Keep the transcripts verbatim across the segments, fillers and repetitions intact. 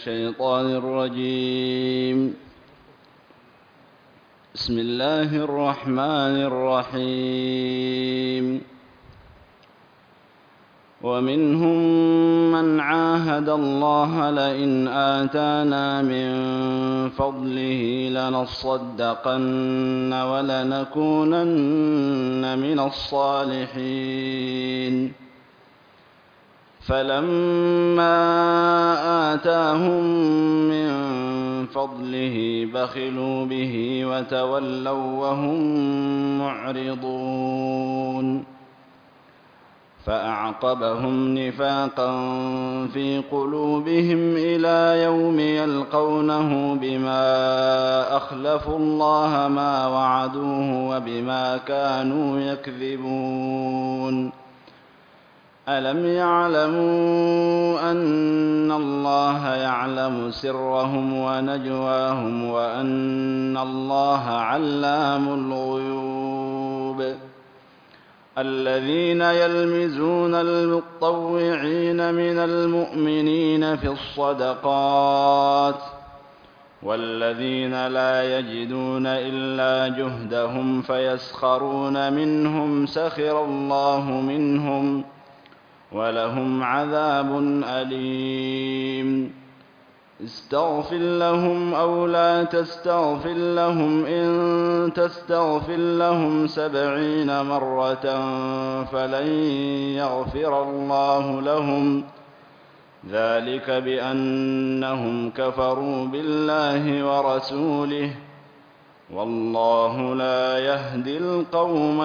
الشيطان الرجيم. بسم الله الرحمن الرحيم. ومنهم من عاهد الله لئن آتانا من فضله لنصدقن ولنكونن من الصالحين فلما آتاهم من فضله بخلوا به وتولوا وهم معرضون فأعقبهم نفاقا في قلوبهم إلى يوم يلقونه بما أخلفوا الله ما وعدوه وبما كانوا يكذبون ألم يعلموا أن الله يعلم سرهم ونجواهم وأن الله علام الغيوب الذين يلمزون المطوعين من المؤمنين في الصدقات والذين لا يجدون إلا جهدهم فيسخرون منهم سخر الله منهم ولهم عذاب أليم استغفر لهم أو لا تستغفر لهم إن تستغفر لهم سبعين مرة فلن يغفر الله لهم ذلك بأنهم كفروا بالله ورسوله والله لا يهدي القوم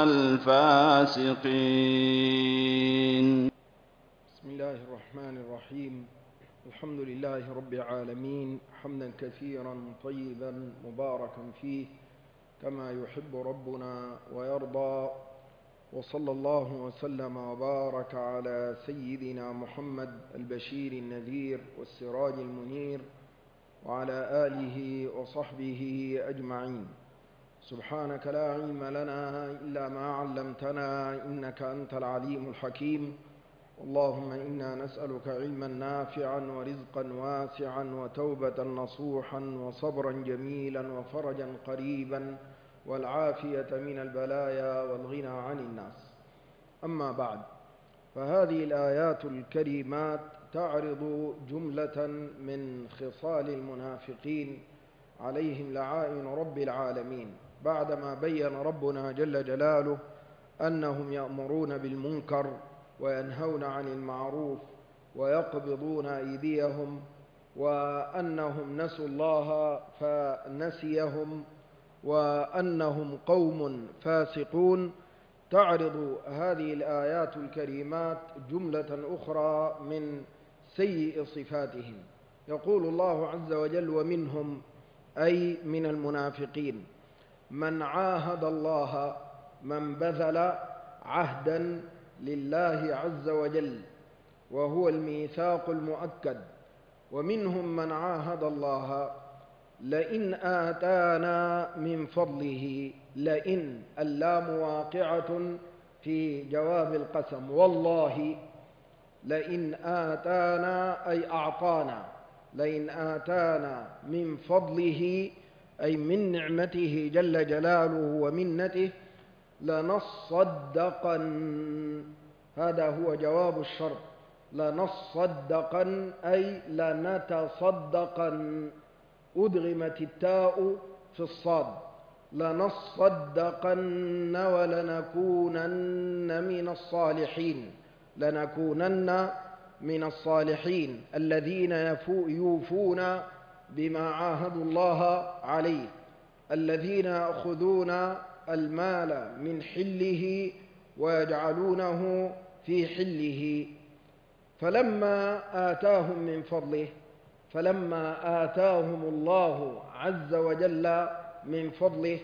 الفاسقين. بسم الله الرحمن الرحيم. الحمد لله رب العالمين حمدا كثيرا طيبا مباركا فيه كما يحب ربنا ويرضى، وصلى الله وسلم وبارك على سيدنا محمد البشير النذير والسراج المنير وعلى آله وصحبه أجمعين. سبحانك لا علم لنا إلا ما علمتنا إنك أنت العليم الحكيم. اللهم إنا نسألك علما نافعا ورزقا واسعا وتوبة نصوحا وصبرا جميلا وفرجا قريبا والعافية من البلايا والغنى عن الناس. أما بعد، فهذه الآيات الكريمات تعرض جملة من خصال المنافقين عليهم لعائن رب العالمين، بعدما بين ربنا جل جلاله أنهم يأمرون بالمنكر وينهون عن المعروف ويقبضون أيديهم، وأنهم نسوا الله فنسيهم، وأنهم قوم فاسقون. تعرض هذه الآيات الكريمات جملة أخرى من سيء صفاتهم. يقول الله عز وجل: ومنهم، أي من المنافقين، من عاهد الله، من بذل عهدا لله عز وجل وهو الميثاق المؤكد. ومنهم من عاهد الله لئن آتانا من فضله، لئن اللام واقعة في جواب القسم، والله لئن آتانا أي أعطانا، لئن آتانا من فضله أي من نعمته جل جلاله ومنته لنصدقن، هذا هو جواب الشرط، لنصدقن أي لنتصدقن، أدغمت التاء في الصاد، لنصدقن ولنكونن من الصالحين، لنكونن من الصالحين الذين يوفون بما عاهدوا الله عليه، الذين يأخذون المال من حله ويجعلونه في حله. فلما آتاهم من فضله، فلما آتاهم الله عز وجل من فضله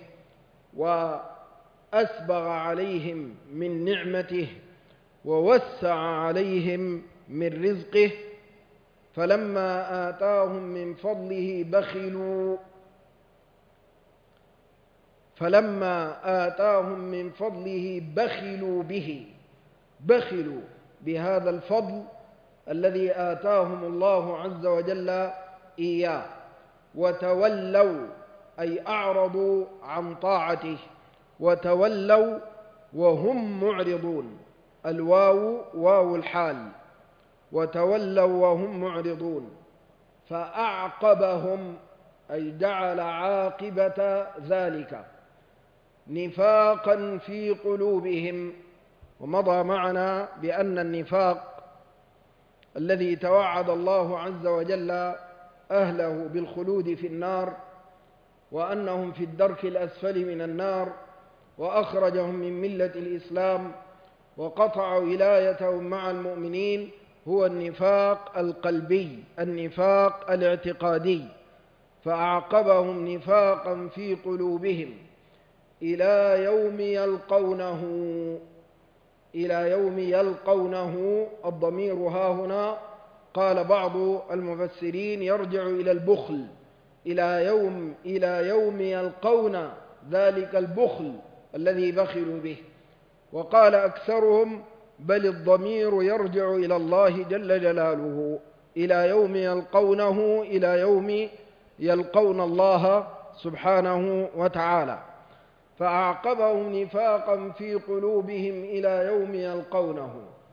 وأسبغ عليهم من نعمته ووسع عليهم من رزقه، فلما آتاهم من فضله بخلوا فلما آتاهم من فضله بخلوا به، بخلوا بهذا الفضل الذي آتاهم الله عز وجل إياه، وتولوا أي أعرضوا عن طاعته، وتولوا وهم معرضون، الواو واو الحال، وتولوا وهم معرضون. فأعقبهم أي جعل عاقبة ذلك نفاقا في قلوبهم. ومضى معنا بأن النفاق الذي توعد الله عز وجل أهله بالخلود في النار، وأنهم في الدرك الأسفل من النار، وأخرجهم من ملة الإسلام وقطع ولايتهم مع المؤمنين، هو النفاق القلبي، النفاق الاعتقادي. فأعقبهم نفاقا في قلوبهم إلى يوم يلقونه. إلى يوم يلقونه، الضمير ها هنا قال بعض المفسرين يرجع إلى البخل، إلى يوم إلى يوم يلقون ذلك البخل الذي بخلوا به. وقال أكثرهم بل الضمير يرجع إلى الله جل جلاله، إلى يوم يلقونه، إلى يوم يلقون الله سبحانه وتعالى. فأعقبهم نفاقا في قلوبهم إلى يوم يلقونه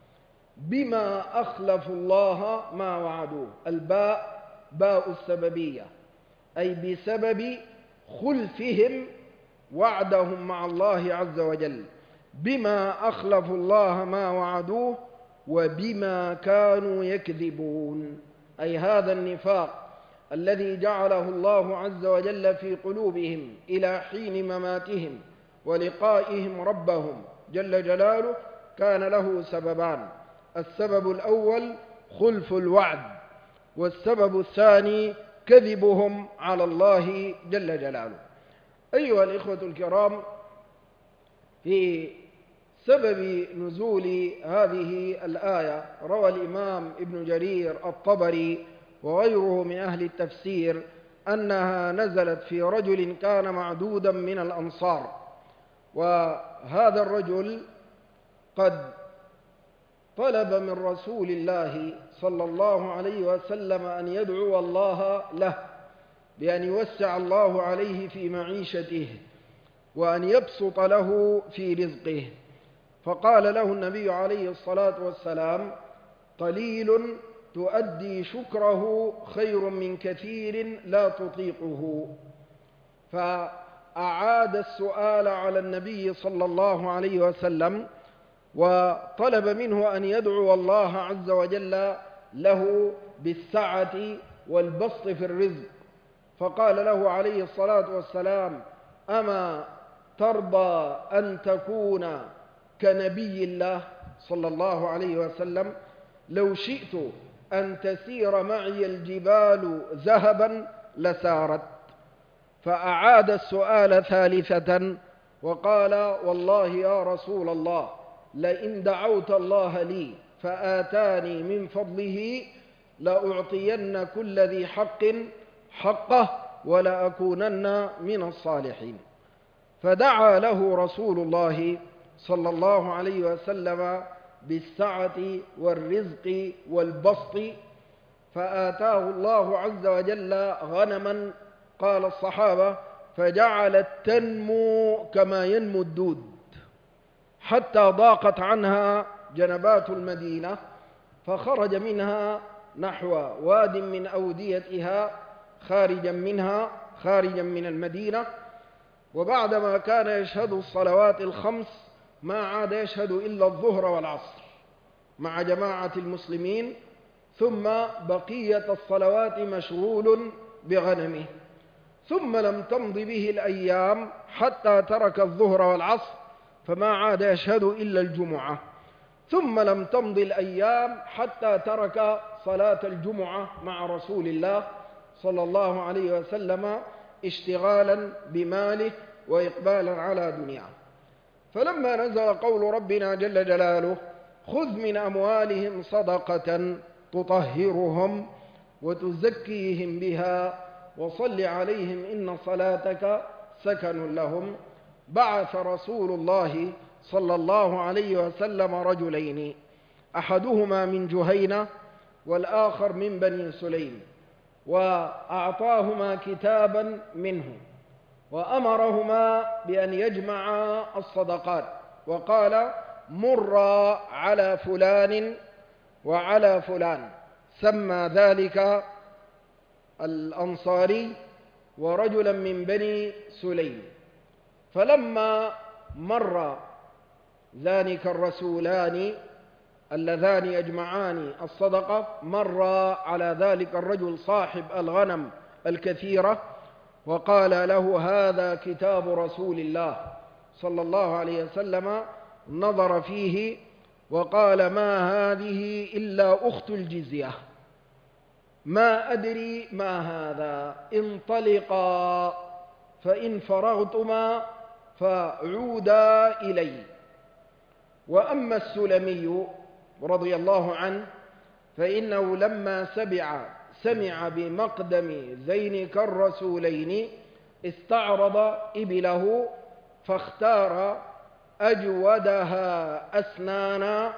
بما أخلفوا الله ما وعدوه. الباء باء السببية، أي بسبب خلفهم وعدهم مع الله عز وجل، بما أخلفوا الله ما وعدوه وبما كانوا يكذبون. أي هذا النفاق الذي جعله الله عز وجل في قلوبهم إلى حين مماتهم ولقائهم ربهم جل جلاله كان له سببان: السبب الأول خلف الوعد، والسبب الثاني كذبهم على الله جل جلاله. أيها الإخوة الكرام، في سبب نزول هذه الآية روى الإمام ابن جرير الطبري وغيره من أهل التفسير أنها نزلت في رجل كان معدودا من الأنصار، وهذا الرجل قد طلب من رسول الله صلى الله عليه وسلم أن يدعو الله له بأن يوسع الله عليه في معيشته وأن يبسط له في رزقه. فقال له النبي عليه الصلاة والسلام: قليل تؤدي شكره خير من كثير لا تطيقه. فأعاد السؤال على النبي صلى الله عليه وسلم وطلب منه أن يدعو الله عز وجل له بالسعة والبسط في الرزق. فقال له عليه الصلاة والسلام: أما ترضى أن تكون كنبي الله صلى الله عليه وسلم؟ لو شئت أن تسير معي الجبال ذهبا لسارت. فأعاد السؤال ثالثة وقال: والله يا رسول الله، لئن دعوت الله لي فآتاني من فضله لأعطين كل ذي حق حقه ولأكونن من الصالحين. فدعا له رسول الله صلى الله عليه وسلم بالسعة والرزق والبسط، فآتاه الله عز وجل غنما، قال الصحابة: فجعلت تنمو كما ينمو الدود حتى ضاقت عنها جنبات المدينة، فخرج منها نحو واد من أوديتها خارجا منها خارجا من المدينة. وبعدما كان يشهد الصلوات الخمس ما عاد يشهد إلا الظهر والعصر مع جماعة المسلمين، ثم بقية الصلوات مشغول بغنمه. ثم لم تمض به الأيام حتى ترك الظهر والعصر فما عاد يشهد إلا الجمعة. ثم لم تمض الأيام حتى ترك صلاة الجمعة مع رسول الله صلى الله عليه وسلم اشتغالا بماله وإقبالا على دنياه. فلما نزل قول ربنا جل جلاله: خذ من أموالهم صدقة تطهرهم وتزكيهم بها وصل عليهم إن صلاتك سكن لهم، بعث رسول الله صلى الله عليه وسلم رجلين، أحدهما من جهينة والآخر من بني سليم، وأعطاهما كتابا منه وأمرهما بأن يجمعا الصدقات، وقال: مرا على فلان وعلى فلان. سمى ذلك الأنصاري ورجلا من بني سليم. فلما مر ذلك الرسولان اللذان يجمعان الصدقة، مر على ذلك الرجل صاحب الغنم الكثيرة وقال له: هذا كتاب رسول الله صلى الله عليه وسلم. نظر فيه وقال: ما هذه إلا أخت الجزية، ما أدري ما هذا، انطلقا فإن فرغتما فعودا إلي. وأما السلمي رضي الله عنه فإنه لما سمع سمع بمقدم ذينك الرسولين استعرض إبله فاختار أجودها أسنانا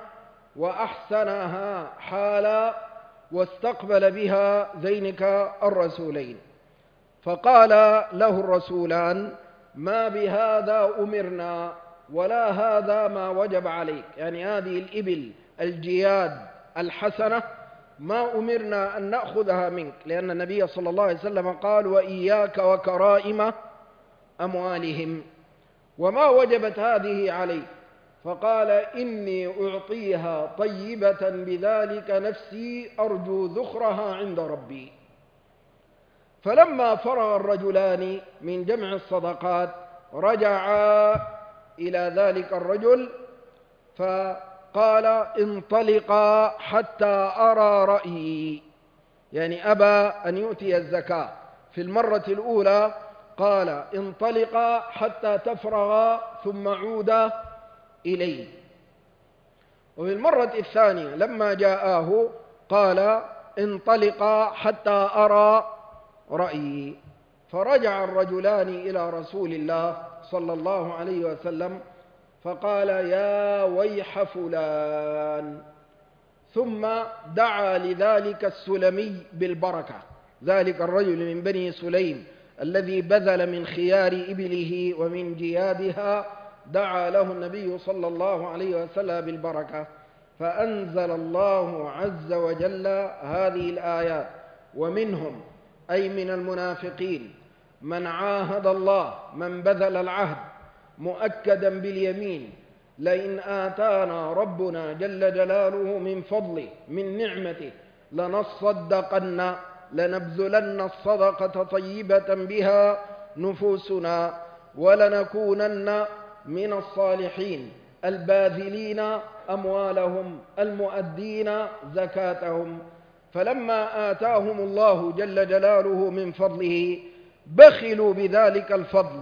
وأحسنها حالا، واستقبل بها ذينك الرسولين. فقال له الرسولان: ما بهذا أمرنا ولا هذا ما وجب عليك، يعني هذه الإبل الجياد الحسنة ما أمرنا أن نأخذها منك، لأن النبي صلى الله عليه وسلم قال: وإياك وكرائم أموالهم، وما وجبت هذه عليك. فقال: إني أعطيها طيبة بذلك نفسي أرجو ذخرها عند ربي. فلما فرغ الرجلان من جمع الصدقات رجعا إلى ذلك الرجل فقال: انطلقا حتى أرى رأيي، يعني أبى أن يؤتي الزكاة. في المرة الأولى قال: انطلقا حتى تفرغا ثم عودا إليه. وفي المرة الثانية لما جاءه قال: انطلقا حتى أرى رأيي. فرجع الرجلان إلى رسول الله صلى الله عليه وسلم فقال: يا ويح فلان. ثم دعا لذلك السلمي بالبركة، ذلك الرجل من بني سليم الذي بذل من خيار إبله ومن جيادها، دعا له النبي صلى الله عليه وسلم بالبركة. فأنزل الله عز وجل هذه الآيات: ومنهم أي من المنافقين من عاهد الله، من بذل العهد مؤكدا باليمين: لئن آتانا ربنا جل جلاله من فضله من نعمته لنصدقن لنبذلن الصدقة طيبة بها نفوسنا ولنكونن من الصالحين الباذلين أموالهم المؤدين زكاتهم. فلما آتاهم الله جل جلاله من فضله بخلوا بذلك الفضل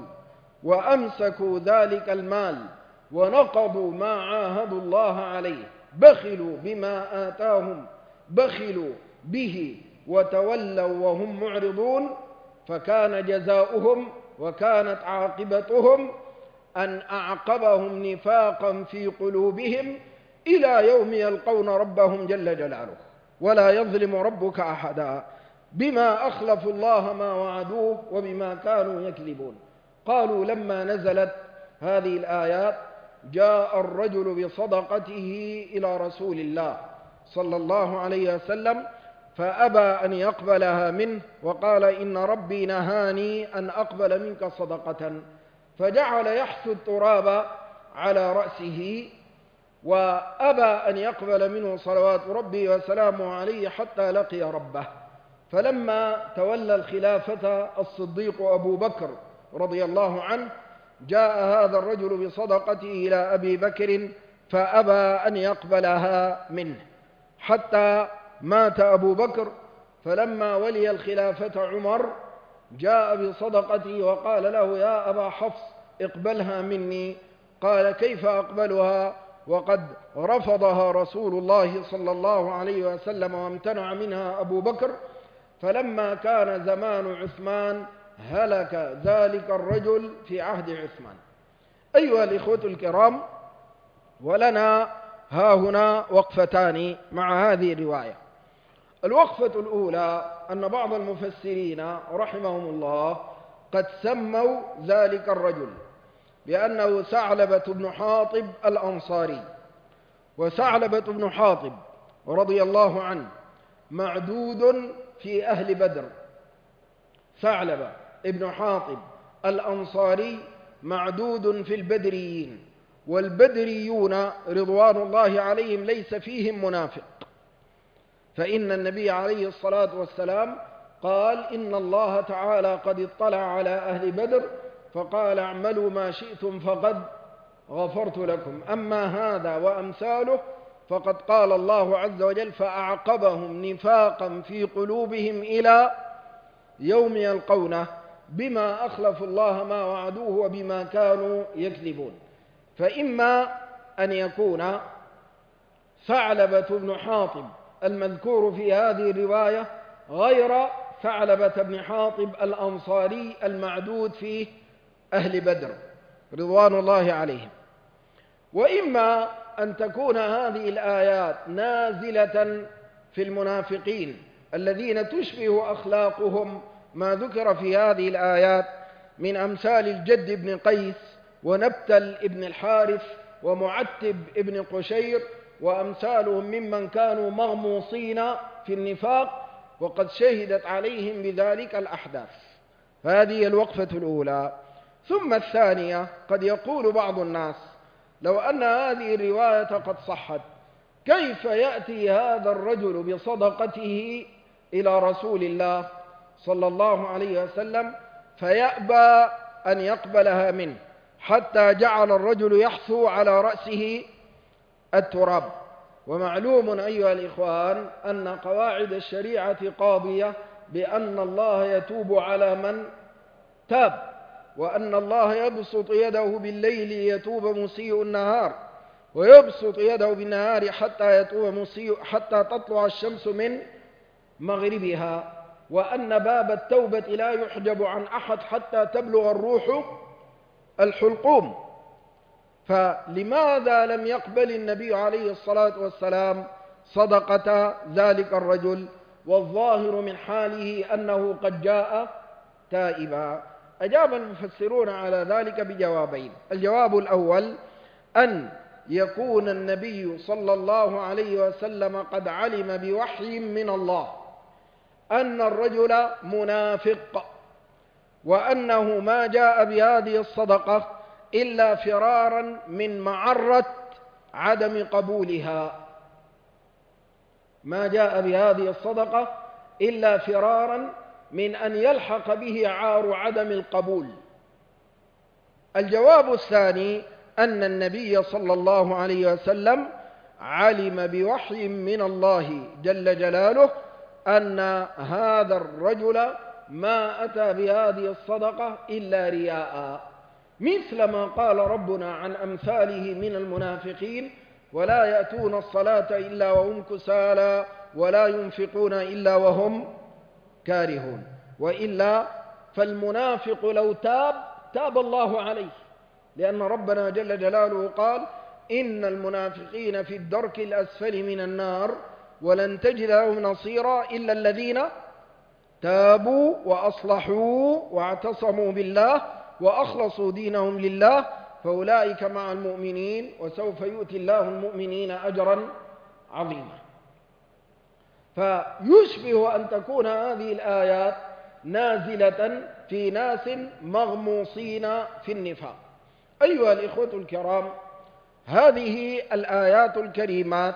وأمسكوا ذلك المال ونقضوا ما عاهدوا الله عليه، بخلوا بما آتاهم، بخلوا به وتولوا وهم معرضون. فكان جزاؤهم وكانت عاقبتهم أن أعقبهم نفاقا في قلوبهم إلى يوم يلقون ربهم جل جلاله، ولا يظلم ربك أحدا، بما أخلفوا الله ما وعدوه وبما كانوا يكذبون. قالوا لما نزلت هذه الآيات جاء الرجل بصدقته إلى رسول الله صلى الله عليه وسلم فأبى أن يقبلها منه، وقال: إن ربي نهاني أن أقبل منك صدقة. فجعل يحث التراب على رأسه وأبى أن يقبل منه صلوات ربي وسلامه عليه حتى لقي ربه. فلما تولى الخلافة الصديق أبو بكر رضي الله عنه جاء هذا الرجل بصدقته إلى أبي بكر فأبى أن يقبلها منه حتى مات أبو بكر. فلما ولي الخلافة عمر جاء بصدقته وقال له: يا أبا حفص اقبلها مني. قال: كيف أقبلها وقد رفضها رسول الله صلى الله عليه وسلم وامتنع منها أبو بكر؟ فلما كان زمان عثمان هلك ذلك الرجل في عهد عثمان. أيها الإخوة الكرام، ولنا ها هنا وقفتان مع هذه الرواية. الوقفة الأولى أن بعض المفسرين رحمهم الله قد سموا ذلك الرجل بأنه ثعلبة بن حاطب الأنصاري. وثعلبة بن حاطب رضي الله عنه معدود في أهل بدر. ثعلبة بن حاطب الأنصاري معدود في البدريين، والبدريون رضوان الله عليهم ليس فيهم منافق، فإن النبي عليه الصلاة والسلام قال إن الله تعالى قد اطلع على أهل بدر فقال اعملوا ما شئتم فقد غفرت لكم، أما هذا وأمثاله فقد قال الله عز وجل فأعقبهم نفاقا في قلوبهم إلى يوم يلقونه بما أخلفوا الله ما وعدوه وبما كانوا يكذبون. فإما أن يكون ثعلبة بن حاطب المذكور في هذه الرواية غير ثعلبة بن حاطب الأنصاري المعدود في أهل بدر رضوان الله عليهم، وإما أن تكون هذه الآيات نازلة في المنافقين الذين تشبه أخلاقهم ما ذكر في هذه الآيات من أمثال الجد بن قيس ونبتل بن الحارث ومعتب بن قشير وأمثالهم ممن كانوا مغموصين في النفاق وقد شهدت عليهم بذلك الأحداث. هذه الوقفة الأولى. ثم الثانية، قد يقول بعض الناس لو أن هذه الرواية قد صحت كيف يأتي هذا الرجل بصدقته إلى رسول الله صلى الله عليه وسلم فيأبى أن يقبلها منه حتى جعل الرجل يحثو على رأسه التراب. ومعلوم أيها الإخوان أن قواعد الشريعة قاضية بأن الله يتوب على من تاب، وأن الله يبسط يده بالليل يتوب مسيء النهار، ويبسط يده بالنهار حتى يتوب مسيء حتى تطلع الشمس من مغربها، وأن باب التوبة لا يحجب عن أحد حتى تبلغ الروح الحلقوم. فلماذا لم يقبل النبي عليه الصلاة والسلام صدقة ذلك الرجل والظاهر من حاله أنه قد جاء تائبا؟ أجاب المفسرون على ذلك بجوابين. الجواب الأول أن يكون النبي صلى الله عليه وسلم قد علم بوحي من الله أن الرجل منافق، وأنه ما جاء بهذه الصدقة إلا فرارا من معرة عدم قبولها، ما جاء بهذه الصدقة إلا فرارا من أن يلحق به عار عدم القبول. الجواب الثاني أن النبي صلى الله عليه وسلم علم بوحي من الله جل جلاله أن هذا الرجل ما أتى بهذه الصدقة إلا رياء، مثل ما قال ربنا عن أمثاله من المنافقين ولا يأتون الصلاة إلا وهم كسالى ولا ينفقون إلا وهم كارهون. وإلا فالمنافق لو تاب تاب الله عليه، لأن ربنا جل جلاله قال إن المنافقين في الدرك الأسفل من النار ولن تجد لهم نصيرا إلا الذين تابوا وأصلحوا واعتصموا بالله وأخلصوا دينهم لله فأولئك مع المؤمنين وسوف يؤتي الله المؤمنين أجرا عظيما. فيشبه أن تكون هذه الآيات نازلة في ناس مغموصين في النفاق. أيها الإخوة الكرام، هذه الآيات الكريمات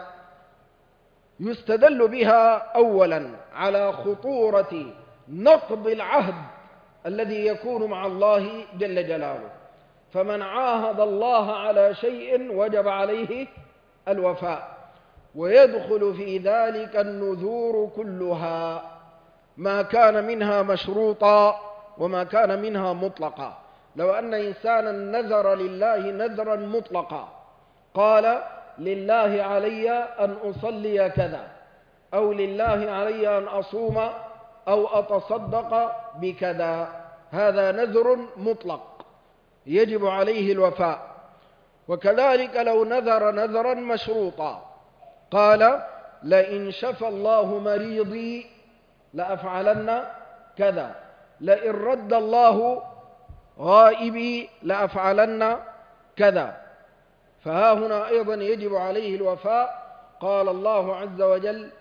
يستدل بها أولا على خطورة نقض العهد الذي يكون مع الله جل جلاله، فمن عاهد الله على شيء وجب عليه الوفاء، ويدخل في ذلك النذور كلها، ما كان منها مشروطا وما كان منها مطلقا. لو أن إنسانا نذر لله نذرا مطلقا قال لله علي أن أصلي كذا، أو لله علي أن أصوم أو أتصدق بكذا، هذا نذر مطلق يجب عليه الوفاء. وكذلك لو نذر نذرا مشروطا قال لئن شفى الله مريضي لأفعلن كذا، لئن رد الله غائبي لأفعلن كذا. فها هنا أيضا يجب عليه الوفاء. قال الله عز وجل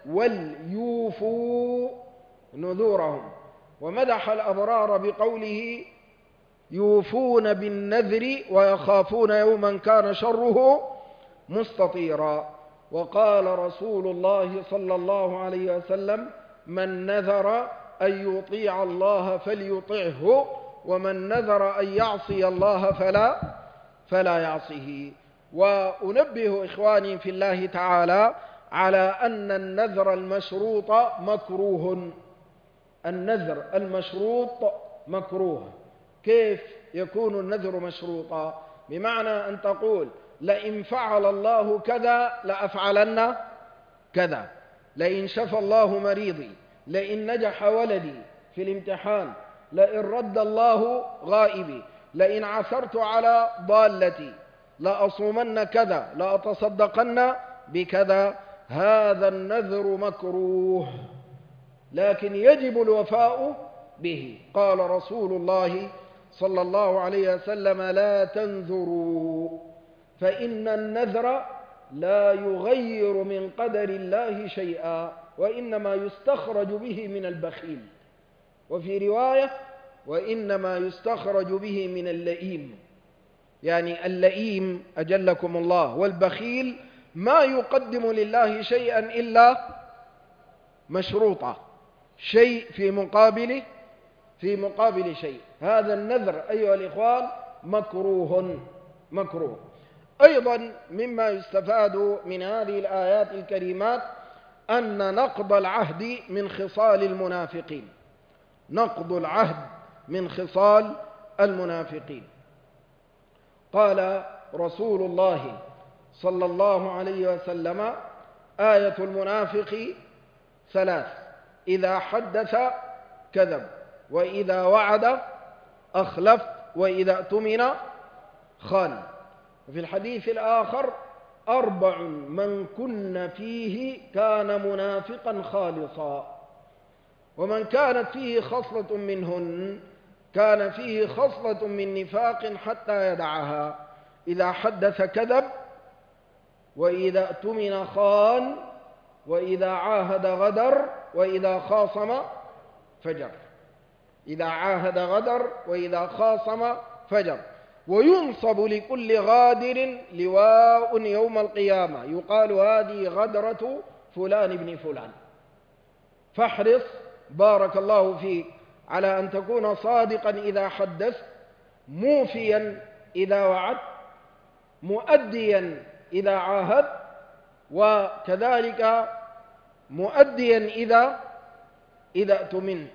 وليوفوا نذورهم، ومدح الأبرار بقوله يوفون بالنذر ويخافون يوما كان شره مستطيرا. وقال رسول الله صلى الله عليه وسلم من نذر أن يطيع الله فليطعه، ومن نذر أن يعصي الله فلا فلا يعصيه. وأنبه إخواني في الله تعالى على أن النذر المشروط مكروه. النذر المشروط مكروه. كيف يكون النذر مشروطا؟ بمعنى أن تقول لئن فعل الله كذا لأفعلن كذا، لئن شفى الله مريضي، لئن نجح ولدي في الامتحان، لئن رد الله غائبي، لئن عثرت على ضالتي لأصومن كذا، لأتصدقن بكذا. هذا النذر مكروه، لكن يجب الوفاء به. قال رسول الله صلى الله عليه وسلم لا تنذروا فإن النذر لا يغير من قدر الله شيئا، وإنما يستخرج به من البخيل. وفي رواية وإنما يستخرج به من اللئيم، يعني اللئيم أجلكم الله والبخيل ما يقدم لله شيئا إلا مشروطا، شيء في مقابله في مقابل شيء. هذا النذر أيها الإخوان مكروه مكروه. أيضا مما يستفاد من هذه الآيات الكريمات أن نقض العهد من خصال المنافقين. نقض العهد من خصال المنافقين. قال رسول الله صلى الله عليه وسلم آية المنافق ثلاث: إذا حدث كذب، وإذا وعد أخلف، وإذا اؤتمن خان. وفي الحديث الآخر أربع من كن فيه كان منافقا خالصا. ومن كانت فيه خصلة منهن كان فيه خصلة من نفاق حتى يدعها: إذا حدث كذب، وإذا اؤتمن خان، وإذا عاهد غدر، وإذا خاصم فجر. إذا عاهد غدر، وإذا خاصم فجر. وينصب لكل غادر لواء يوم القيامة يقال هذه غدرة فلان ابن فلان. فاحرص بارك الله فيك على أن تكون صادقا إذا حدثت، موفيا إذا وعدت، مؤديا إذا عاهدت، وكذلك مؤديا إذا إذا اؤتمنت،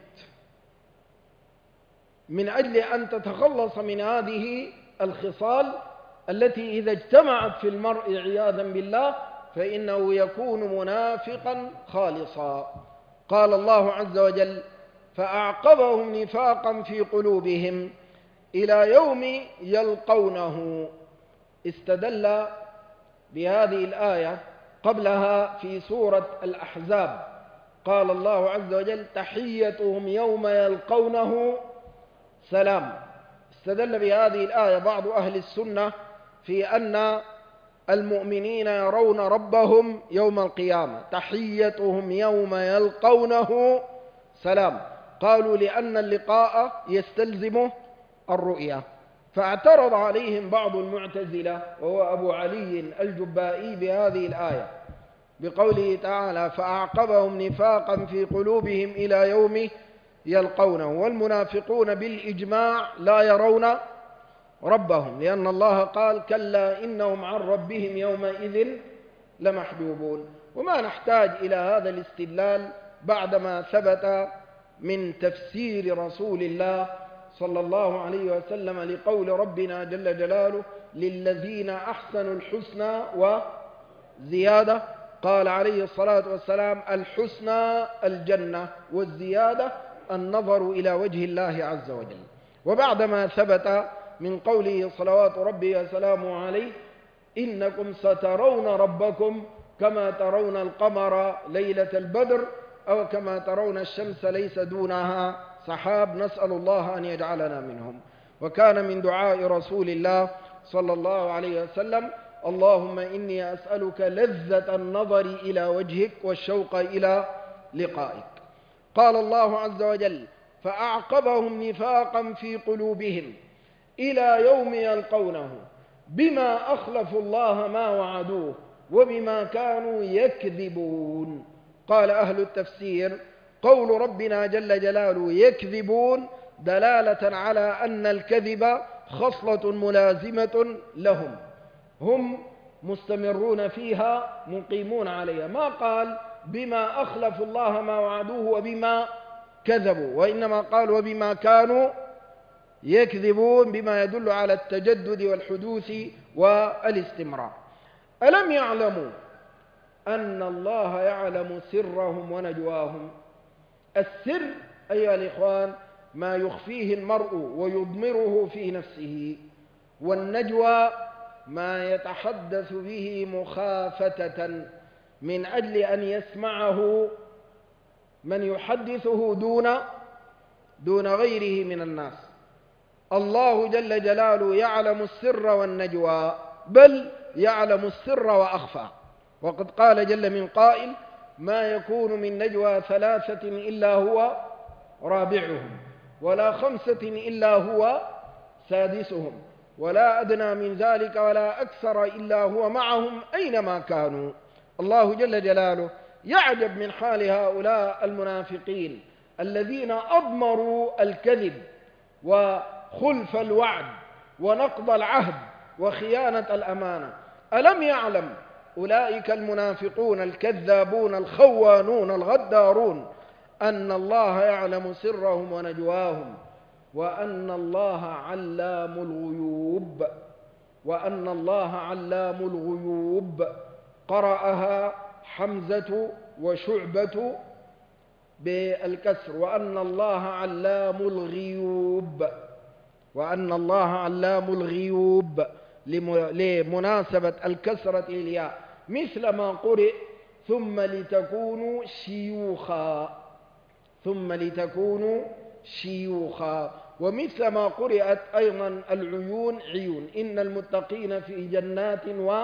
من أجل أن تتخلص من هذه الخصال التي إذا اجتمعت في المرء عياذا بالله فإنه يكون منافقا خالصا. قال الله عز وجل: فأعقبهم نفاقا في قلوبهم إلى يوم يلقونه. استدل بهذه الآية قبلها في سورة الأحزاب. قال الله عز وجل: تحيتهم يوم يلقونه سلام. استدل بهذه الآية بعض أهل السنة في أن المؤمنين يرون ربهم يوم القيامة، تحيتهم يوم يلقونه سلام. قالوا لأن اللقاء يستلزم الرؤية. فاعترض عليهم بعض المعتزلة وهو أبو علي الجبائي بهذه الآية بقوله تعالى: فأعقبهم نفاقا في قلوبهم إلى يوم يلقونه. والمنافقون بالإجماع لا يرون ربهم، لأن الله قال: كلا إنهم عن ربهم يومئذ لمحجوبون. وما نحتاج إلى هذا الاستدلال بعدما ثبت من تفسير رسول الله صلى الله عليه وسلم لقول ربنا جل جلاله: للذين أحسنوا الحسنى وزيادة. قال عليه الصلاة والسلام: الحسنى الجنة، والزيادة النظر إلى وجه الله عز وجل. وبعدما ثبت من قوله صلوات ربي وسلامه عليه: إنكم سترون ربكم كما ترون القمر ليلة البدر، أو كما ترون الشمس ليس دونها سحاب، نسأل الله أن يجعلنا منهم. وكان من دعاء رسول الله صلى الله عليه وسلم: اللهم إني أسألك لذة النظر إلى وجهك والشوق إلى لقائك. قال الله عز وجل: فأعقبهم نفاقا في قلوبهم إلى يوم يلقونه بما أخلفوا الله ما وعدوه وبما كانوا يكذبون. قال أهل التفسير: قول ربنا جل جلاله يكذبون دلالة على أن الكذب خصلة ملازمة لهم، هم مستمرون فيها مقيمون عليها. ما قال بما أخلفوا الله ما وعدوه وبما كذبوا، وإنما قال وبما كانوا يكذبون، بما يدل على التجدد والحدوث والاستمرار. ألم يعلموا أن الله يعلم سرهم ونجواهم؟ السر أيها الإخوان ما يخفيه المرء ويضمره في نفسه، والنجوى ما يتحدث به مخافتة من أجل أن يسمعه من يحدثه دون دون غيره من الناس. الله جل جلاله يعلم السر والنجوى، بل يعلم السر وأخفى. وقد قال جل من قائل: ما يكون من نجوى ثلاثة إلا هو رابعهم، ولا خمسة إلا هو سادسهم، ولا أدنى من ذلك ولا أكثر إلا هو معهم أينما كانوا. الله جل جلاله يعجب من حال هؤلاء المنافقين الذين أضمروا الكذب وخلف الوعد ونقض العهد وخيانة الأمانة. ألم يعلم أولئك المنافقون الكذابون الخوانون الغدارون أن الله يعلم سرهم ونجواهم، وأن الله علام الغيوب، وأن الله علام الغيوب. قرأها حمزة وشعبة بالكسر: وأن الله علام الغيوب، وأن الله علام الغيوب، لمناسبة الكسرة للياء، مثل ما قرئ ثم لتكونوا شيوخا، ثم لتكونوا شيوخا، ومثل ما قرئت أيضا العيون عيون، إن المتقين في جنات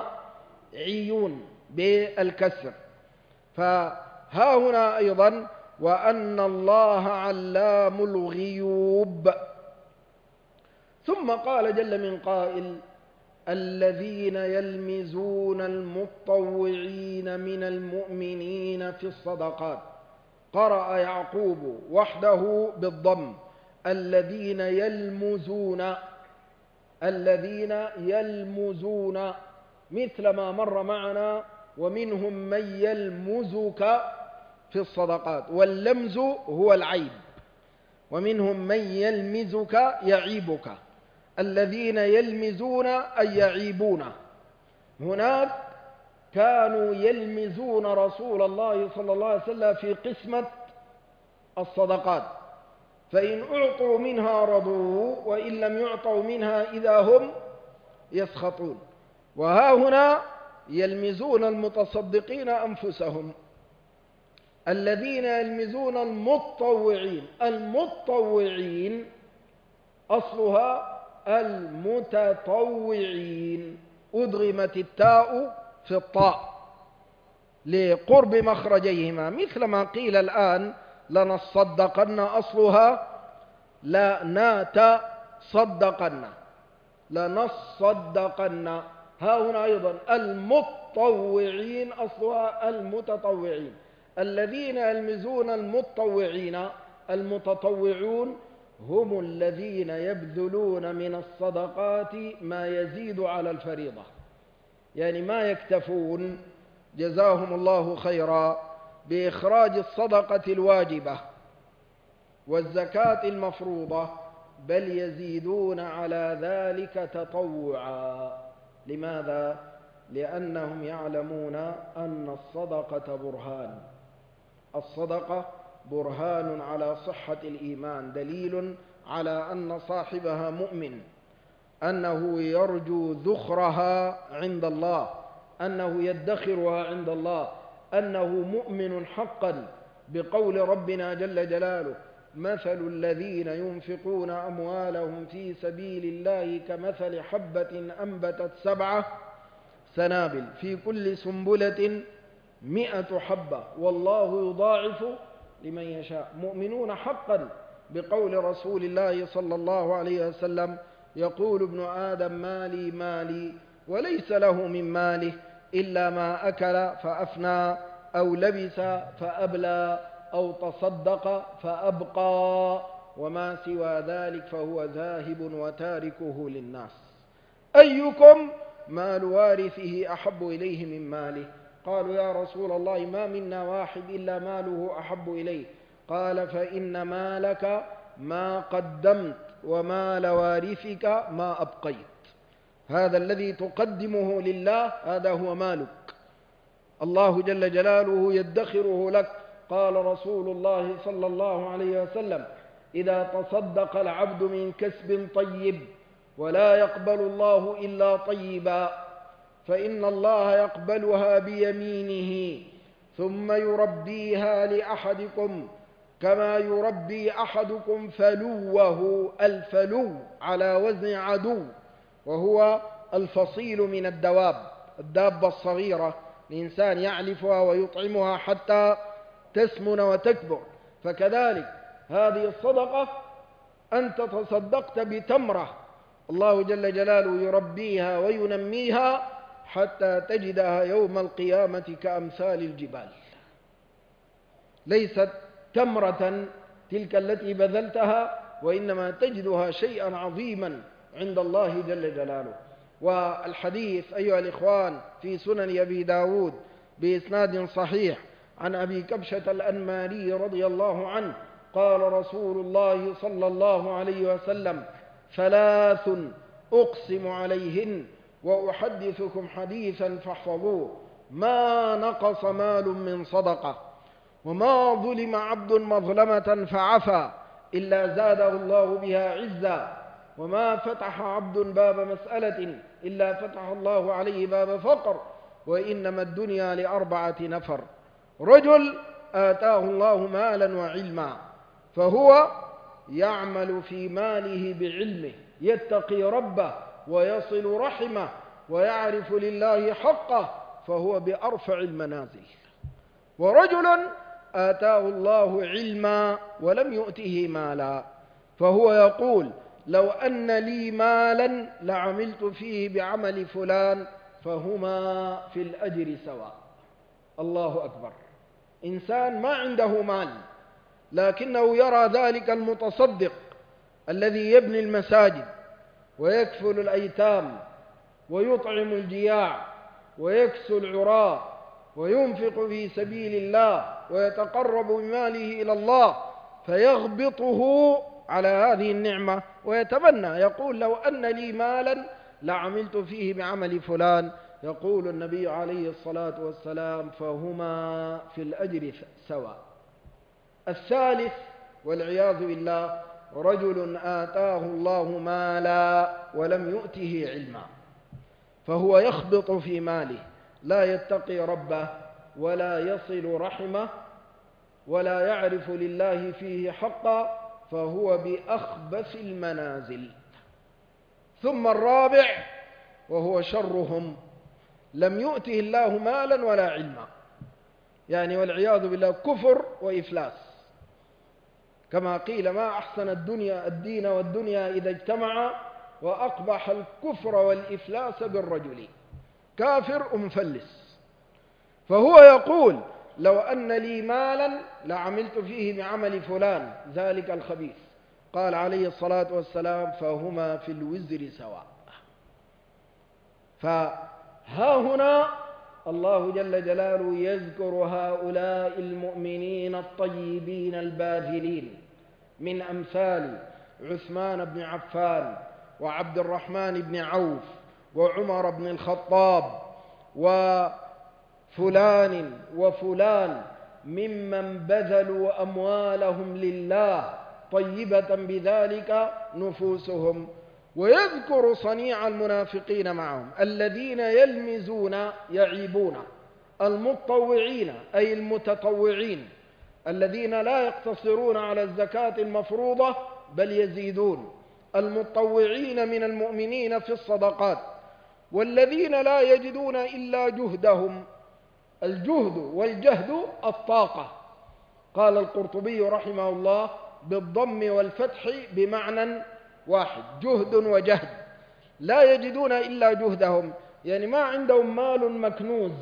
وعيون بالكسر. فها هنا أيضا وأن الله علام الغيوب. ثم قال جل من قائل: الذين يلمزون المطوعين من المؤمنين في الصدقات. قرأ يعقوب وحده بالضم: الذين يلمزون، الذين يلمزون، مثل ما مر معنا: ومنهم من يلمزك في الصدقات، واللمز هو العيب، ومنهم من يلمزك يعيبك. الذين يلمزون أي يعيبون. هناك كانوا يلمزون رسول الله صلى الله عليه وسلم في قسمة الصدقات، فإن أعطوا منها رضوا، وإن لم يعطوا منها إذا هم يسخطون. وها هنا يلمزون المتصدقين أنفسهم. الذين يلمزون المتطوعين، المتطوعين أصلها المتطوعين، أدغمت التاء في الطاء لقرب مخرجيهما، مثل ما قيل الآن لنصدقن، أصلها لنتصدقن، لنصدقن. ها هنا أيضا المتطوعين أصلها المتطوعين. الذين يلمزون المتطوعين، المتطوعون هم الذين يبذلون من الصدقات ما يزيد على الفريضة، يعني ما يكتفون جزاهم الله خيرا بإخراج الصدقة الواجبة والزكاة المفروضة، بل يزيدون على ذلك تطوعا. لماذا؟ لأنهم يعلمون أن الصدقة برهان، الصدقة برهان على صحة الإيمان، دليل على أن صاحبها مؤمن، أنه يرجو ذخرها عند الله، أنه يدخرها عند الله، أنه مؤمن حقا بقول ربنا جل جلاله: مثل الذين ينفقون أموالهم في سبيل الله كمثل حبة أنبتت سبع سنابل في كل سنبلة مئة حبة والله يضاعف لمن يشاء. مؤمنون حقا بقول رسول الله صلى الله عليه وسلم: يقول ابن آدم مالي مالي، وليس له من ماله إلا ما أكل فأفنى، أو لبس فأبلى، أو تصدق فأبقى، وما سوى ذلك فهو ذاهب وتاركه للناس. أيكم مال وارثه أحب إليه من ماله؟ قالوا: يا رسول الله ما منا واحد إلا ماله أحب إليه. قال: فإن مالك ما قدمت، ومال وارثك ما أبقيت. هذا الذي تقدمه لله هذا هو مالك، الله جل جلاله يدخره لك. قال رسول الله صلى الله عليه وسلم: إذا تصدق العبد من كسب طيب ولا يقبل الله إلا طيبا، فإن الله يقبلها بيمينه ثم يربيها لأحدكم كما يربي أحدكم فلوه. الفلو على وزن عدو، وهو الفصيل من الدواب، الدابة الصغيرة الإنسان يعلفها ويطعمها حتى تسمن وتكبر. فكذلك هذه الصدقة أنت تصدقت بتمرة، الله جل جلاله يربيها وينميها حتى تجدها يوم القيامة كأمثال الجبال. ليست تمرة تلك التي بذلتها، وإنما تجدها شيئا عظيما عند الله جل جلاله. والحديث أيها الإخوان في سنن أبي داود بإسناد صحيح عن أبي كبشة الأنماري رضي الله عنه قال رسول الله صلى الله عليه وسلم: ثلاث أقسم عليهن وأحدثكم حديثا فاحفظوه: ما نقص مال من صدقة، وما ظلم عبد مظلمة فعفى إلا زاده الله بها عزا، وما فتح عبد باب مسألة إلا فتح الله عليه باب فقر، وإنما الدنيا لأربعة نفر: رجل آتاه الله مالا وعلما فهو يعمل في ماله بعلمه، يتقي ربه ويصل رحمه ويعرف لله حقه فهو بأرفع المنازل. ورجل آتاه الله علما ولم يؤته مالا فهو يقول: لو أن لي مالا لعملت فيه بعمل فلان فهما في الأجر سواء. الله أكبر. إنسان ما عنده مال لكنه يرى ذلك المتصدق الذي يبني المساجد ويكفل الأيتام ويطعم الجياع ويكسو العراة وينفق في سبيل الله ويتقرب بماله إلى الله، فيغبطه على هذه النعمة ويتمنى، يقول: لو أن لي مالا لعملت فيه بعمل فلان. يقول النبي عليه الصلاة والسلام: فهما في الأجر سواء. الثالث والعياذ بالله: رجل آتاه الله مالا ولم يؤته علما فهو يخبط في ماله، لا يتقي ربه ولا يصل رحمه ولا يعرف لله فيه حقا، فهو بأخبث المنازل. ثم الرابع وهو شرهم: لم يؤته الله مالا ولا علما، يعني والعياذ بالله كفر وإفلاس، كما قيل: ما أحسن الدنيا الدين والدنيا إذا اجتمعا، وأقبح الكفر والإفلاس بالرجل، كافر مفلس. فهو يقول: لو أن لي مالا لعملت فيه بعمل فلان ذلك الخبيث. قال عليه الصلاة والسلام: فهما في الوزر سواء. فها هنا الله جل جلاله يذكر هؤلاء المؤمنين الطيبين الباذلين من أمثال عثمان بن عفان وعبد الرحمن بن عوف وعمر بن الخطاب وفلان وفلان ممن بذلوا أموالهم لله طيبة بذلك نفوسهم، ويذكر صنيع المنافقين معهم الذين يلمزون يعيبون المتطوعين أي المتطوعين الذين لا يقتصرون على الزكاة المفروضة بل يزيدون، المتطوعين من المؤمنين في الصدقات، والذين لا يجدون إلا جهدهم. الجهد والجهد الطاقة. قال القرطبي رحمه الله بالضم والفتح بمعنى واحد، جهد وجهد. لا يجدون إلا جهدهم، يعني ما عندهم مال مكنوز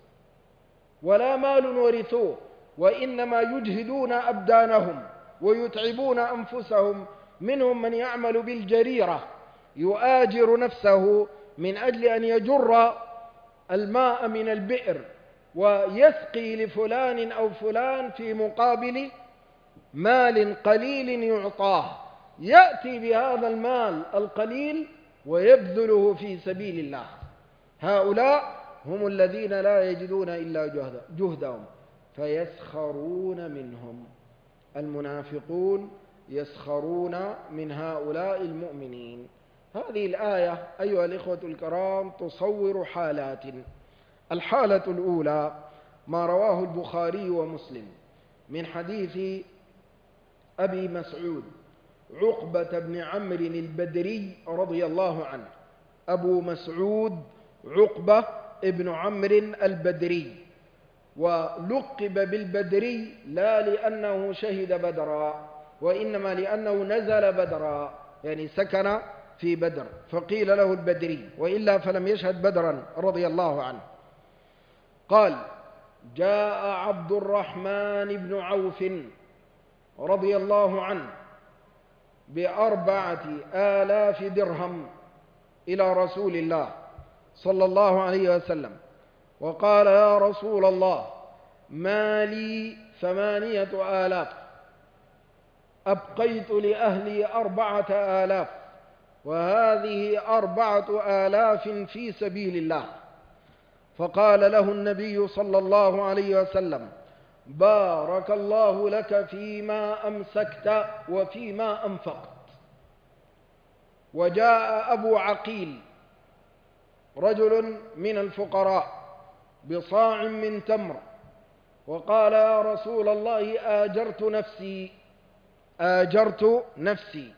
ولا مال ورثوه، وإنما يجهدون أبدانهم ويتعبون أنفسهم. منهم من يعمل بالجريرة، يؤاجر نفسه من أجل أن يجر الماء من البئر ويسقي لفلان أو فلان في مقابل مال قليل يعطاه، يأتي بهذا المال القليل ويبذله في سبيل الله. هؤلاء هم الذين لا يجدون إلا جهدهم فيسخرون منهم. المنافقون يسخرون من هؤلاء المؤمنين. هذه الآية أيها الإخوة الكرام تصور حالات. الحالة الأولى ما رواه البخاري ومسلم من حديث أبي مسعود عقبة بن عمرو البدري رضي الله عنه. أبو مسعود عقبة بن عمرو البدري، ولقب بالبدري لا لأنه شهد بدرا، وإنما لأنه نزل بدرا، يعني سكن في بدر فقيل له البدري، وإلا فلم يشهد بدرا رضي الله عنه. قال: جاء عبد الرحمن بن عوف رضي الله عنه بأربعة آلاف درهم إلى رسول الله صلى الله عليه وسلم، وقال: يا رسول الله، ما لي ثمانية آلاف، أبقيت لأهلي أربعة آلاف، وهذه أربعة آلاف في سبيل الله. فقال له النبي صلى الله عليه وسلم: بارك الله لك فيما أمسكت وفيما أنفقت. وجاء أبو عقيل رجل من الفقراء بصاع من تمر، وقال: يا رسول الله، آجرت نفسي آجرت نفسي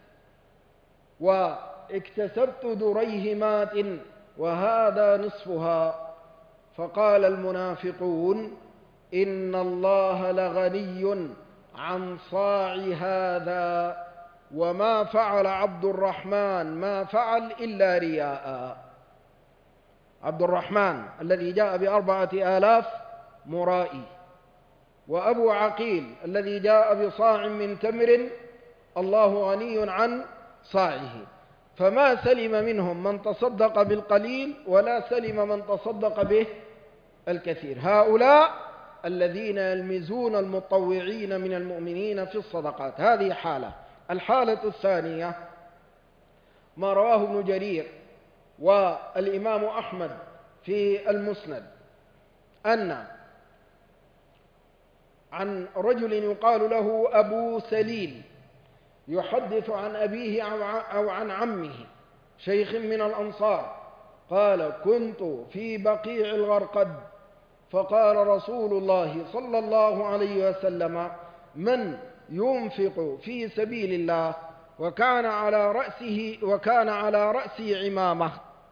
واكتسبت دريهمات وهذا نصفها. فقال المنافقون: إن الله لغني عن صاع هذا، وما فعل عبد الرحمن ما فعل إلا رياء. عبد الرحمن الذي جاء بأربعة آلاف مرائي، وأبو عقيل الذي جاء بصاع من تمر الله غني عن صاعه. فما سلم منهم من تصدق بالقليل ولا سلم من تصدق به الكثير. هؤلاء الذين يلمزون المتطوعين من المؤمنين في الصدقات. هذه حالة. الحالة الثانية ما رواه ابن جرير والإمام أحمد في المسند، أن عن رجل يقال له أبو سليل يحدث عن أبيه أو عن عمه شيخ من الأنصار قال: كنت في بقيع الغرقد، فقال رسول الله صلى الله عليه وسلم: من ينفق في سبيل الله؟ وكان على رأسه وكان على رأسي عمامة،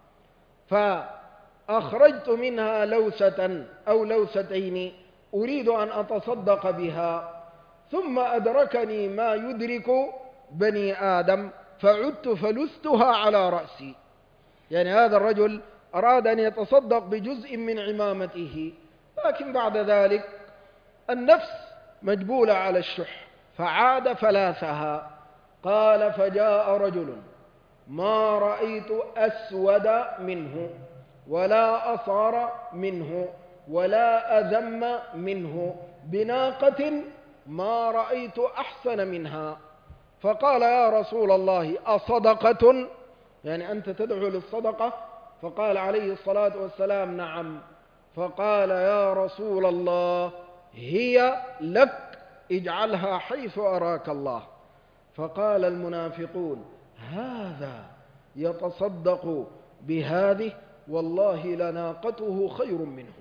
فأخرجت منها لوسة أو لوستين أريد أن أتصدق بها، ثم أدركني ما يدرك بني آدم فعدت فلستها على رأسي. يعني هذا الرجل أراد أن يتصدق بجزء من عمامته، لكن بعد ذلك النفس مجبولة على الشح فعاد فلاثها. قال: فجاء رجل ما رأيت أسود منه ولا أصار منه ولا أذم منه بناقة ما رأيت أحسن منها، فقال: يا رسول الله، أصدقة؟ يعني أنت تدعو للصدقة؟ فقال عليه الصلاة والسلام: نعم. فقال: يا رسول الله، هي لك، اجعلها حيث أراك الله. فقال المنافقون: هذا يتصدق بهذه والله لناقته خير منه.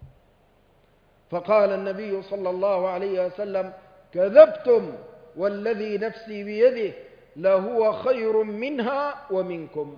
فقال النبي صلى الله عليه وسلم: كذبتم والذي نفسي بيده لهو خير منها ومنكم.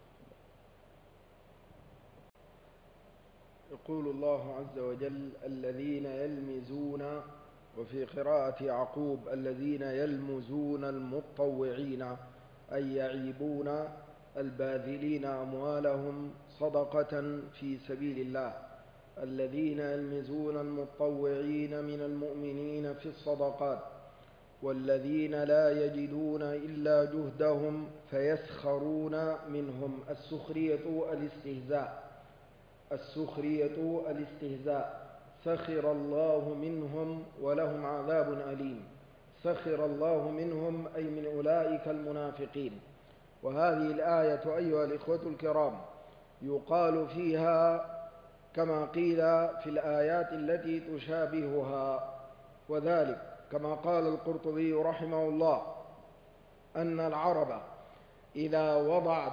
يقول الله عز وجل: الذين يلمزون، وفي قراءة يعقوب: الذين يلمزون المطوعين، أي يعيبون الباذلين أموالهم صدقة في سبيل الله. الذين يلمزون المطوعين من المؤمنين في الصدقات والذين لا يجدون إلا جهدهم فيسخرون منهم. السخرية الاستهزاء، السخرية الاستهزاء. سخر الله منهم ولهم عذاب أليم. سخر الله منهم أي من أولئك المنافقين. وهذه الآية أيها الإخوة الكرام يقال فيها كما قيل في الآيات التي تشابهها، وذلك كما قال القرطبي رحمه الله أن العرب إذا وضعت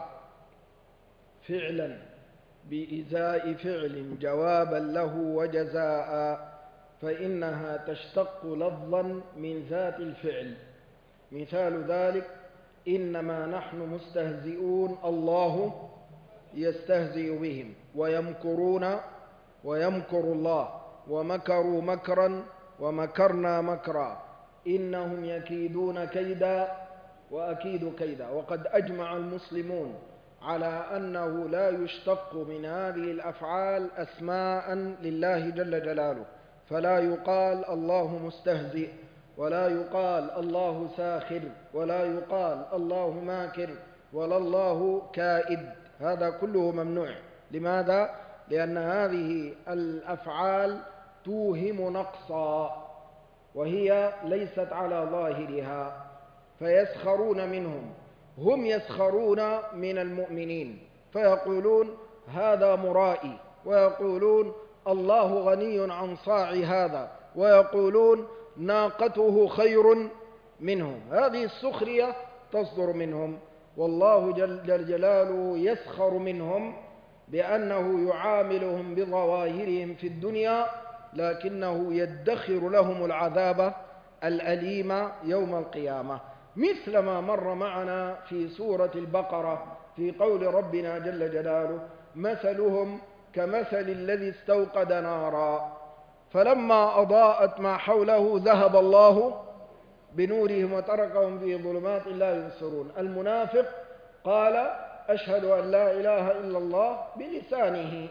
فعلا بإزاء فعل جوابا له وجزاء فإنها تشتق لفظا من ذات الفعل. مثال ذلك: إنما نحن مستهزئون الله يستهزئ بهم ويمكرون ويمكر الله ومكروا مكرا ومكرنا مكرا إنهم يكيدون كيدا وأكيد كيدا. وقد أجمع المسلمون على أنه لا يشتق من هذه الأفعال أسماء لله جل جلاله، فلا يقال الله مستهزئ، ولا يقال الله ساخر، ولا يقال الله ماكر، ولا الله كائد. هذا كله ممنوع. لماذا؟ لأن هذه الأفعال توهم نقصا وهي ليست على ظاهرها. فيسخرون منهم، هم يسخرون من المؤمنين فيقولون هذا مرائي، ويقولون الله غني عن صاع هذا، ويقولون ناقته خير منهم. هذه السخرية تصدر منهم، والله جل جلاله يسخر منهم بأنه يعاملهم بظواهرهم في الدنيا لكنه يدخر لهم العذاب الأليم يوم القيامة، مثل ما مر معنا في سورة البقرة في قول ربنا جل جلاله: مثلهم كمثل الذي استوقد نارا فلما أضاءت ما حوله ذهب الله بنورهم وتركهم في ظلمات لا يبصرون. المنافق قال: أشهد أن لا إله إلا الله بلسانه،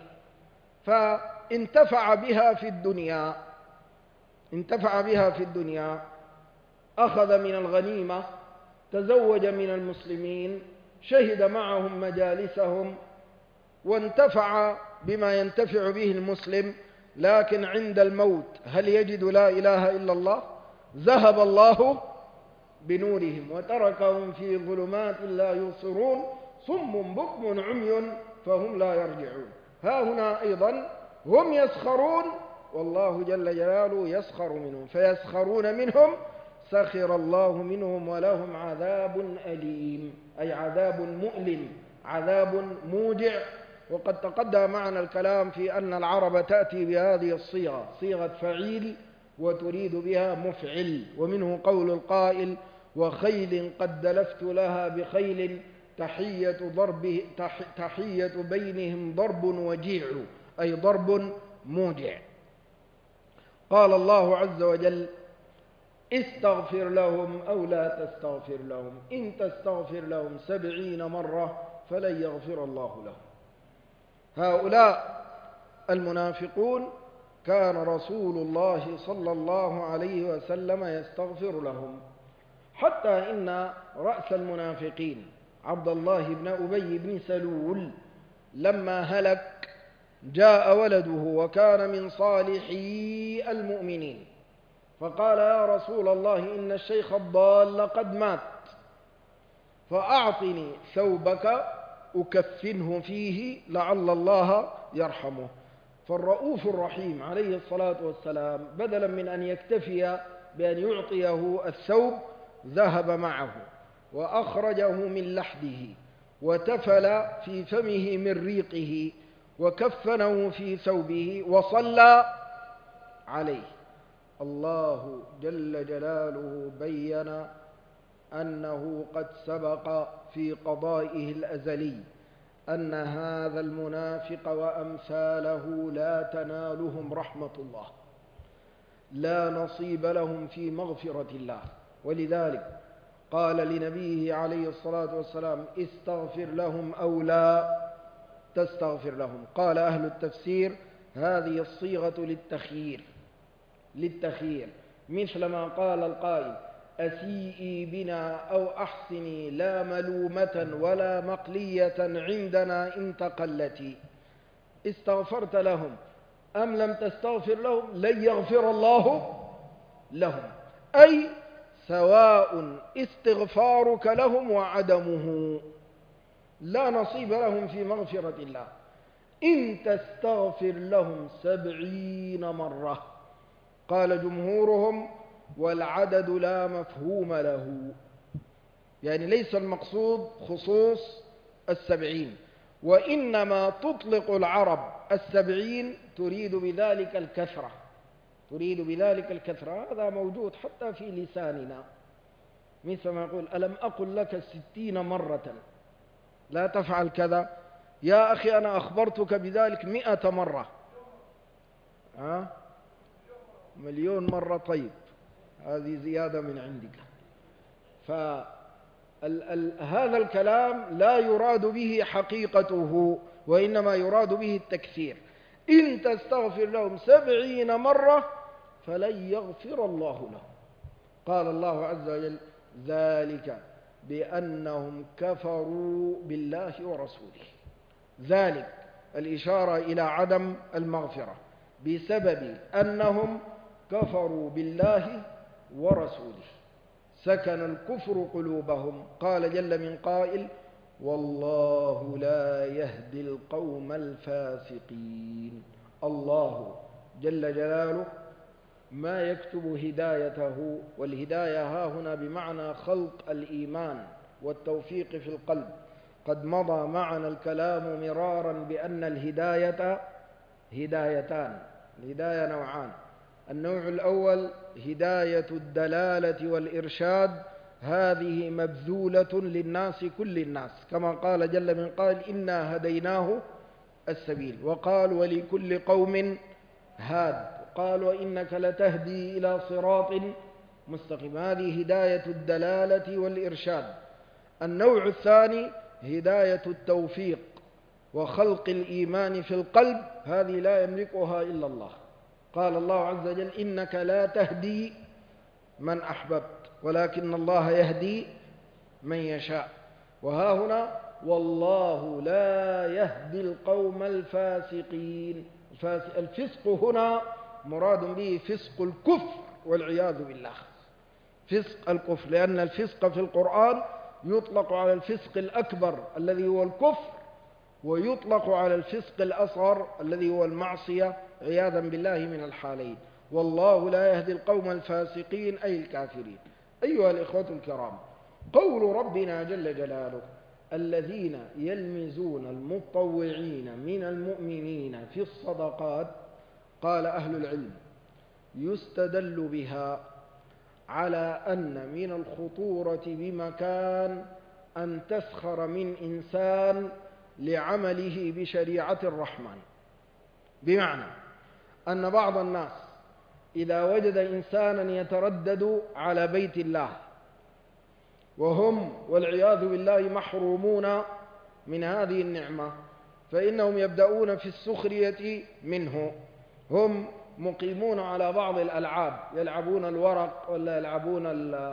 فانتفع بها في الدنيا، انتفع بها في الدنيا، أخذ من الغنيمة، تزوج من المسلمين، شهد معهم مجالسهم، وانتفع بما ينتفع به المسلم. لكن عند الموت هل يجد لا إله إلا الله؟ ذهب الله بنورهم وتركهم في ظلمات لا يبصرون صم بكم عمي فهم لا يرجعون. ها هنا أيضا هم يسخرون والله جل جلاله يسخر منهم، فيسخرون منهم سخر الله منهم ولهم عذاب أليم، أي عذاب مؤلم، عذاب موجع. وقد تقدم معنا الكلام في أن العرب تأتي بهذه الصيغة، صيغة فعيل، وتريد بها مفعل. ومنه قول القائل: وخيل قد دلفت لها بخيل تحية, ضرب تحية بينهم ضرب وجيع، أي ضرب موجع. قال الله عز وجل: استغفر لهم أو لا تستغفر لهم إن تستغفر لهم سبعين مرة فلن يغفر الله لهم. هؤلاء المنافقون كان رسول الله صلى الله عليه وسلم يستغفر لهم، حتى إن رأس المنافقين عبد الله بن أبي بن سلول لما هلك جاء ولده وكان من صالحي المؤمنين، فقال: يا رسول الله إن الشيخ الضال قد مات، فأعطني ثوبك أكفنه فيه لعل الله يرحمه. فالرؤوف الرحيم عليه الصلاة والسلام بدلا من أن يكتفي بأن يعطيه الثوب ذهب معه وأخرجه من لحده وتفل في فمه من ريقه وكفنه في ثوبه وصلى عليه. الله جل جلاله بين أنه قد سبق في قضائه الأزلي أن هذا المنافق وأمثاله لا تنالهم رحمة الله، لا نصيب لهم في مغفرة الله. ولذلك قال لنبيه عليه الصلاة والسلام: استغفر لهم أو لا تستغفر لهم. قال أهل التفسير: هذه الصيغة للتخيير للتخيير مثل ما قال القائل: أسيئي بنا أو أحسني لا ملومة ولا مقلية عندنا إن تقلتي. استغفرت لهم أم لم تستغفر لهم لن يغفر الله لهم، أي سواء استغفارك لهم وعدمه، لا نصيب لهم في مغفرة الله. إن تستغفر لهم سبعين مرة، قال جمهورهم: والعدد لا مفهوم له، يعني ليس المقصود خصوص السبعين، وإنما تطلق العرب السبعين تريد بذلك الكثرة تريد بذلك الكثرة. هذا موجود حتى في لساننا، مثل ما يقول: ألم أقل لك ستين مرة لا تفعل كذا؟ يا أخي أنا أخبرتك بذلك مئة مرة. ها؟ مليون مرة. طيب هذه زيادة من عندك. فهذا الكلام لا يراد به حقيقته، وإنما يراد به التكثير. إن تستغفر لهم سبعين مرة فلن يغفر الله لهم. قال الله عز وجل: ذلك بأنهم كفروا بالله ورسوله. ذلك الإشارة إلى عدم المغفرة بسبب أنهم كفروا بالله ورسوله، سكن الكفر قلوبهم. قال جل من قائل: والله لا يهدي القوم الفاسقين. الله جل جلاله ما يكتب هدايته، والهداية ها هنا بمعنى خلق الإيمان والتوفيق في القلب. قد مضى معنا الكلام مرارا بأن الهداية هدايتان، الهداية نوعان: النوع الأول هداية الدلالة والإرشاد، هذه مبذولة للناس كل الناس، كما قال جل من قائل: إنا هديناه السبيل. وقال: ولكل قوم هاد. قال: وإنك لتهدي إلى صراط مستقيم. هذه هداية الدلالة والإرشاد. النوع الثاني هداية التوفيق وخلق الإيمان في القلب، هذه لا يملكها إلا الله. قال الله عز وجل: إنك لا تهدي من أحببت ولكن الله يهدي من يشاء. وها هنا: والله لا يهدي القوم الفاسقين. الفسق هنا مراد به فسق الكفر والعياذ بالله، فسق الكفر، لأن الفسق في القرآن يطلق على الفسق الأكبر الذي هو الكفر، ويطلق على الفسق الأصغر الذي هو المعصية، عياذا بالله من الحالين. والله لا يهدي القوم الفاسقين أي الكافرين. أيها الإخوة الكرام، قول ربنا جل جلاله: الذين يلمزون المطوعين من المؤمنين في الصدقات، قال أهل العلم: يستدل بها على أن من الخطورة بمكان أن تسخر من إنسان لعمله بشريعة الرحمن. بمعنى أن بعض الناس إذا وجد إنسانا يتردد على بيت الله وهم والعياذ بالله محرومون من هذه النعمة، فإنهم يبدأون في السخرية منه. هم مقيمون على بعض الألعاب، يلعبون الورق ولا يلعبون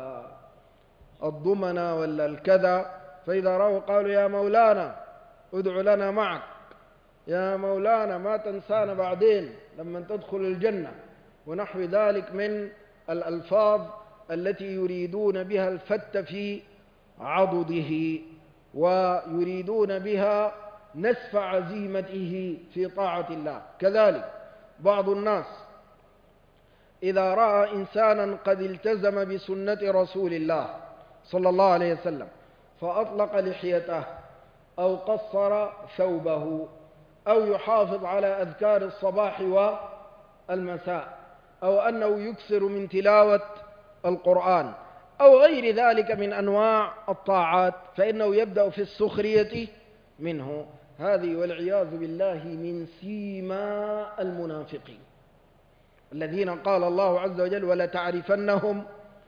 الضمنة ولا الكذا، فإذا رأوا قالوا: يا مولانا ادع لنا معك، يا مولانا ما تنسانا بعدين لما تدخل الجنة، ونحو ذلك من الألفاظ التي يريدون بها الفت في عضده، ويريدون بها نسف عزيمته في طاعة الله. كذلك بعض الناس إذا رأى إنسانا قد التزم بسنة رسول الله صلى الله عليه وسلم فأطلق لحيته أو قصر ثوبه، أو يحافظ على أذكار الصباح والمساء، أو أنه يكثر من تلاوة القرآن أو غير ذلك من أنواع الطاعات، فإنه يبدأ في السخرية منه. هذه والعياذ بالله من سيما المنافقين الذين قال الله عز وجل ولتعرفنهم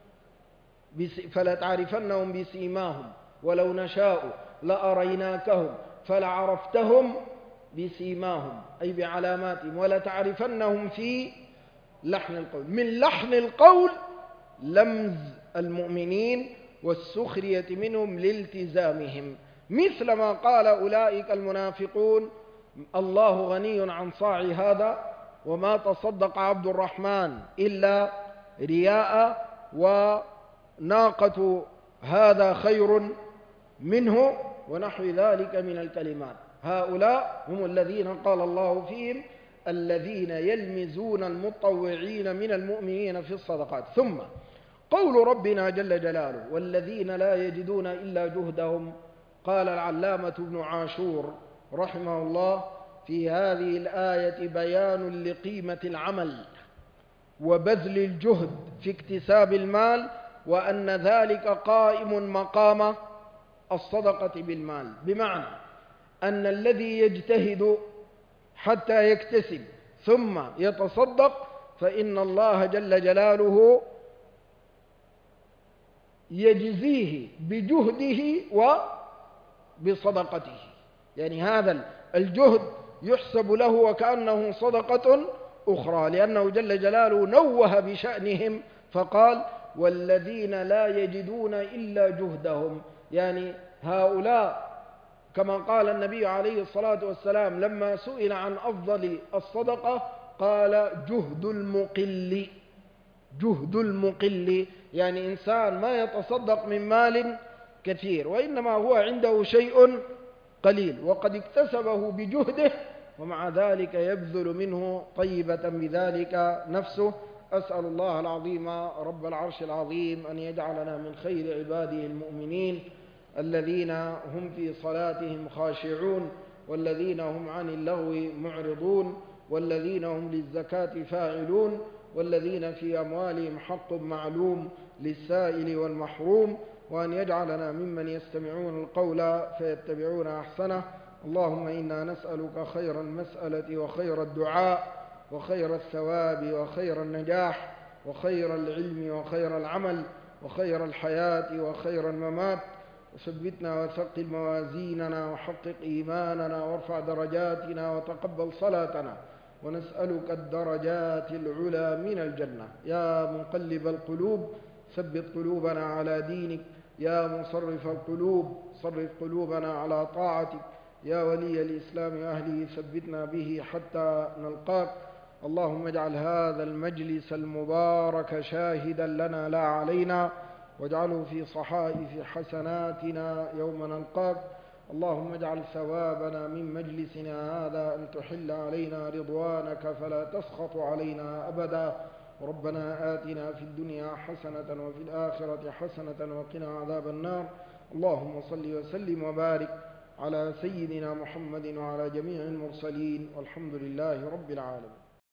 فلتعرفنهم بسيماهم ولو نشاء لأريناكهم فلعرفتهم بسيماهم، أي بعلاماتهم، ولتعرفنهم في لحن القول. من لحن القول لمز المؤمنين والسخرية منهم لالتزامهم، مثل ما قال أولئك المنافقون الله غني عن صاع هذا وما تصدق عبد الرحمن إلا رياء، وناقة هذا خير منه، ونحو ذلك من الكلمات. هؤلاء هم الذين قال الله فيهم الذين يلمزون المطوعين من المؤمنين في الصدقات. ثم قول ربنا جل جلاله والذين لا يجدون إلا جهدهم، قال العلامة ابن عاشور رحمه الله في هذه الآية بيان لقيمة العمل وبذل الجهد في اكتساب المال، وأن ذلك قائم مقام الصدقة بالمال، بمعنى أن الذي يجتهد حتى يكتسب ثم يتصدق فإن الله جل جلاله يجزيه بجهده وبصدقته، يعني هذا الجهد يحسب له وكأنه صدقة أخرى، لأنه جل جلاله نوه بشأنهم فقال والذين لا يجدون إلا جهدهم، يعني هؤلاء كما قال النبي عليه الصلاة والسلام لما سئل عن أفضل الصدقة قال جهد المقل. جهد المقل يعني إنسان ما يتصدق من مال كثير، وإنما هو عنده شيء قليل وقد اكتسبه بجهده، ومع ذلك يبذل منه طيبة بذلك نفسه. أسأل الله العظيم رب العرش العظيم أن يجعلنا من خير عباده المؤمنين الذين هم في صلاتهم خاشعون، والذين هم عن اللغو معرضون، والذين هم للزكاة فاعلون، والذين في أموالهم حق معلوم للسائل والمحروم، وأن يجعلنا ممن يستمعون القول فيتبعون أحسنه. اللهم إنا نسألك خير المسألة وخير الدعاء وخير الثواب وخير النجاح وخير العلم وخير العمل وخير الحياة وخير الممات، وثبتنا وثقل موازيننا وحقق إيماننا وارفع درجاتنا وتقبل صلاتنا، ونسألك الدرجات العلى من الجنة. يا مقلب القلوب ثبت قلوبنا على دينك، يا مصرف القلوب صرف قلوبنا على طاعتك، يا ولي الإسلام وأهله ثبتنا به حتى نلقاك. اللهم اجعل هذا المجلس المبارك شاهدا لنا لا علينا، واجعله في صحائف حسناتنا يوم نلقاك. اللهم اجعل ثوابنا من مجلسنا هذا أن تحل علينا رضوانك فلا تسخط علينا أبدا. ربنا آتنا في الدنيا حسنة وفي الآخرة حسنة وقنا عذاب النار. اللهم صل وسلم وبارك على سيدنا محمد وعلى جميع المرسلين، والحمد لله رب العالمين.